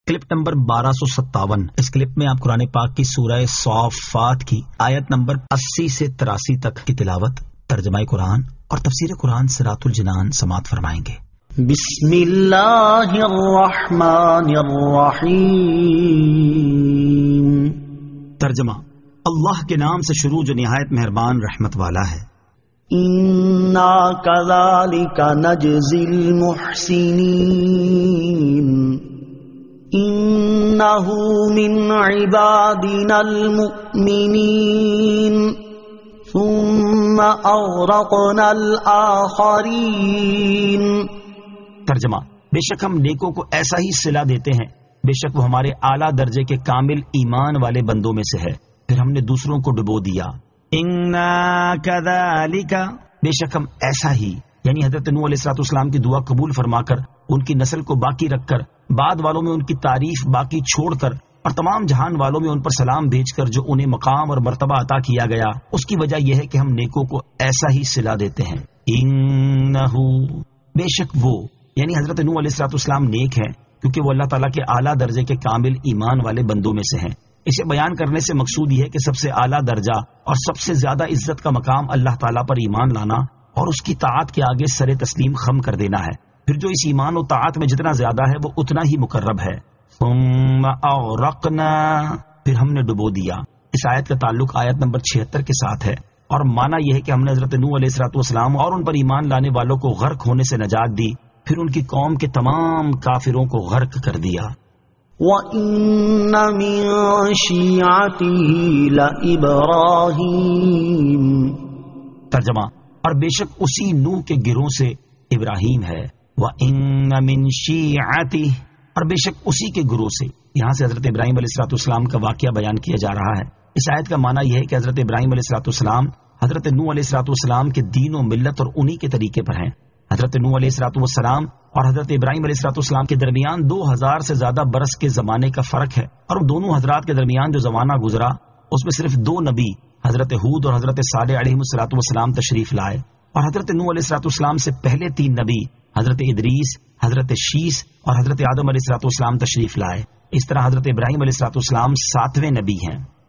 Clip number 1257۔ اس clip میں آپ قرآن پاک کی سورہ صافات کی آیت نمبر 80 سے 83 تک کی تلاوت، ترجمہ قرآن اور تفسیر قرآن صراط الجنان سماعت فرمائیں گے۔ بسم اللہ الرحمن الرحیم۔ ترجمہ: اللہ کے نام سے شروع جو نہایت مہربان رحمت والا ہے۔ انا کذالک نجزی المحسنین انہ من عبادنا المؤمنین ثم اغرقنا الاخرین۔ ترجمہ: بے شک ہم نیکوں کو ایسا ہی صلہ دیتے ہیں، بے شک وہ ہمارے اعلیٰ درجے کے کامل ایمان والے بندوں میں سے ہے، پھر ہم نے دوسروں کو ڈبو دیا۔ اِنَّا كَذَلِكَ، بے شک ہم ایسا ہی، یعنی حضرت نوح علیہ السلام کی دعا قبول فرما کر، ان کی نسل کو باقی رکھ کر، بعد والوں میں ان کی تعریف باقی چھوڑ کر، اور تمام جہان والوں میں ان پر سلام بھیج کر جو انہیں مقام اور مرتبہ عطا کیا گیا، اس کی وجہ یہ ہے کہ ہم نیکوں کو ایسا ہی صلہ دیتے ہیں۔ اِنَّهُ، بے شک وہ، یعنی حضرت نوح علیہ السلام نیک ہیں، کیونکہ وہ اللہ تعالیٰ کے اعلیٰ درجے کے کامل ایمان والے بندوں میں سے ہیں۔ اسے بیان کرنے سے مقصود یہ ہے کہ سب سے اعلیٰ درجہ اور سب سے زیادہ عزت کا مقام اللہ تعالیٰ پر ایمان لانا اور اس کی طاعت کے آگے سر تسلیم خم کر دینا ہے، پھر جو اس ایمان و طاعت میں جتنا زیادہ ہے وہ اتنا ہی مقرب ہے۔ ثم اغرقنا، پھر ہم نے ڈبو دیا۔ اس آیت کا تعلق آیت نمبر 76 کے ساتھ ہے، اور معنی یہ ہے کہ ہم نے حضرت نوح علیہ السلام اور ان پر ایمان لانے والوں کو غرق ہونے سے نجات دی، پھر ان کی قوم کے تمام کافروں کو غرق کر دیا۔ وَإِنَّ مِن شِيعَتِهِ لَإِبْرَاهِيمَ۔ ترجمہ: اور بے شک اسی نوح کے گروہ سے ابراہیم ہے۔ وَإِنَّ مِن شِيعَتِهِ، اور بے شک اسی کے گروہ سے، یہاں سے حضرت ابراہیم علیہ السلام کا واقعہ بیان کیا جا رہا ہے۔ اس آیت کا معنی یہ ہے کہ حضرت ابراہیم علیہ السلام حضرت نوح علیہ السلام کے دین و ملت اور انہی کے طریقے پر ہیں۔ حضرت نوح علیہ السلام اور حضرت ابراہیم علیہ السلام کے درمیان 2000 سے زیادہ برس کے زمانے کا فرق ہے، اور دونوں حضرات کے درمیان جو زمانہ گزرا اس میں صرف 2 نبی حضرت ہود اور حضرت صالح علیہ السلام تشریف لائے، اور حضرت نوح علیہ السلام سے پہلے 3 نبی حضرت ادریس، حضرت شیس اور حضرت آدم علیہ السلام تشریف لائے۔ اس طرح حضرت ابراہیم علیہ السلام 7ویں نبی ہیں۔